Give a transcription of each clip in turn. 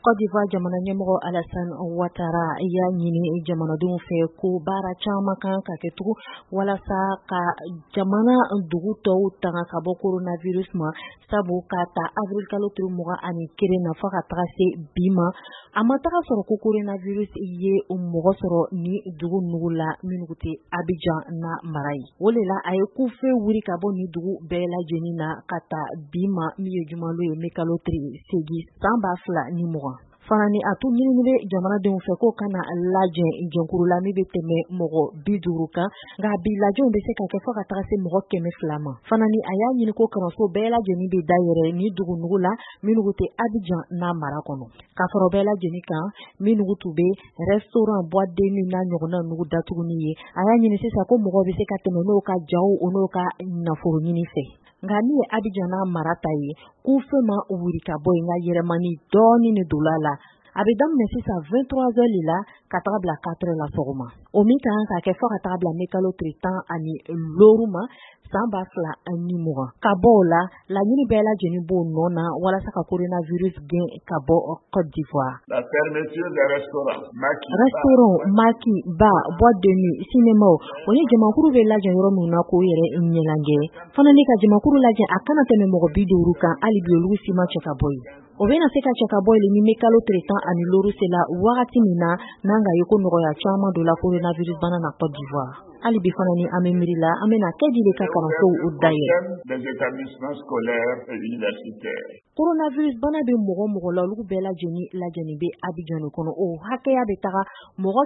Côte d'Ivoire jamana ɲɛmɔgɔ Alassane Ouattara y'a ɲini jamanadenw fɛ ko baara caman kan ka kɛ tugun walasa ka jamana dugu tɔw tanga ka bɔ coronavirus ma sabu ka ta avril kalo tile 21 na fo ka taga se bi ma a ma taga sɔrɔ ko coronavirus ye mɔgɔ sɔrɔ ni dugu nugu la minnu tɛ Abidjan na mara ye o de la a ye kufe wuri ka bɔ ni dugu bɛɛ lajɛlen na ka ta bi ma min ye jumalo ye me kalo tile 8 san 2020 fana ni a tun ɲinini jamanadenw fɛ ko kana lajɛ jɛnkuru la min bɛ tɛmɛ mɔgɔ 50 kan nka bi lajɛw bɛ se ka kɛ fo ka taga se mɔgɔ 200 ma fana ni a y'a ɲini ko kalanso bɛɛ lajɛlen bɛ dayɛlɛ ni dugu nugu la minnu tɛ Abidjan n'a mara kɔnɔ ka fara bɛɛ lajɛlen kan minnu tun bɛ restaurant boîte de nuit n'a ɲɔgɔnna nugu datuguni ye a y'a ɲini sisan ko mɔgɔ bɛ se ka tɛmɛ n'o ka jaw o n'o ka nafolo ɲini fɛ nka min ye Abidjan n'a mara ta ye k'u fɛ ma wuri ka bɔ yen nka yɛrɛmani dɔɔni ne dola la a bɛ daminɛ sisan 23 heures de la ka taga bila 4 heures la sɔgɔma o min kan ka kɛ fo ka taga bila mekalo tile 16 ma san 2020 ka bɔ o la laɲini bɛɛ lajɛlen b'o nɔ na walasa ka coronavirus gɛn ka bɔ Côte d'Ivoire. La fermeture des restaurants, maki, bar, boîte de nuit, cinéma o ni jamakuru bɛ lajɛ yɔrɔ min na k'o yɛrɛ ɲɛnajɛ fana ni ka jamakuru lajɛ a kana tɛmɛ mɔgɔ 50 kan hali bi olu si ma cɛ ka bɔ yen o bɛna se ka cɛ ka bɔ yen ni mekalo tile 16 sela wagati min na n'an ka ye ko nɔgɔya caman don la coronavirus bana na Côte d'Ivoire hali bi fana ni an bɛ miiri la an bɛna kɛ di de ka kalansow o dayɛlɛ des établissements scolaires et universitaires. Coronavirus bana bɛ mɔgɔ la olu bɛɛ lajɛlen bɛ Abidjan kɔnɔ o hakɛya bɛ taga mɔgɔ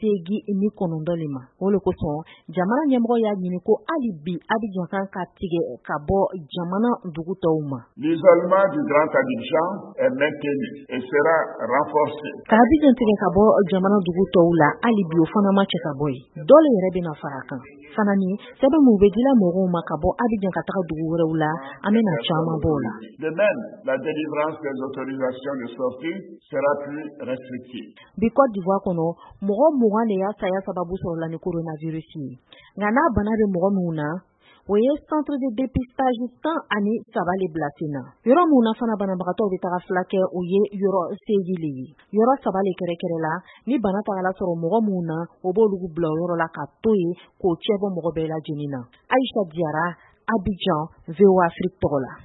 809 de ma o le kosɔn jamana ɲɛmɔgɔ y'a ɲini ko hali bi Abidjan kan ka tigɛ ka bɔ jamana dugu tɔw ma. L'isolement du Grand Abidjan est maintenu et sera renforcé. Ka Abidjan tigɛ ka bɔ jamana dugu tɔw la hali bi o fana ma cɛ ka bɔ yen dɔ le yɛrɛ bɛna fara kan fana ni sɛbɛn mun bɛ dila mɔgɔw ma ka bɔ Abidjan ka taga dugu wɛrɛw la an bɛna caman bɔ o la. De même, la délivrance des autorisations de sortie sera plus restrictive. Bi Côte d'Ivoire kɔnɔ mɔgɔ 20 de y'a saya sababu sɔrɔ la ni coronavirus ye nka n'a bana bɛ mɔgɔ minnu na o ye centre de dépistage 17 le bila sen na yɔrɔ minnu na fana banabagatɔw bɛ taga fila kɛ o ye yɔrɔ 8 le ye yɔrɔ 7 le kɛrɛkɛrɛ la ni bana tagala sɔrɔ mɔgɔ minnu na o b'olu bila yɔrɔ la ka to ye k'o cɛ bɔ mɔgɔ bɛɛ lajɛlen na Aïcha Diarra Abidjan VOA Afrique tɔgɔ la.